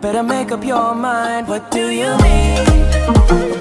better make up your mind. What do you mean?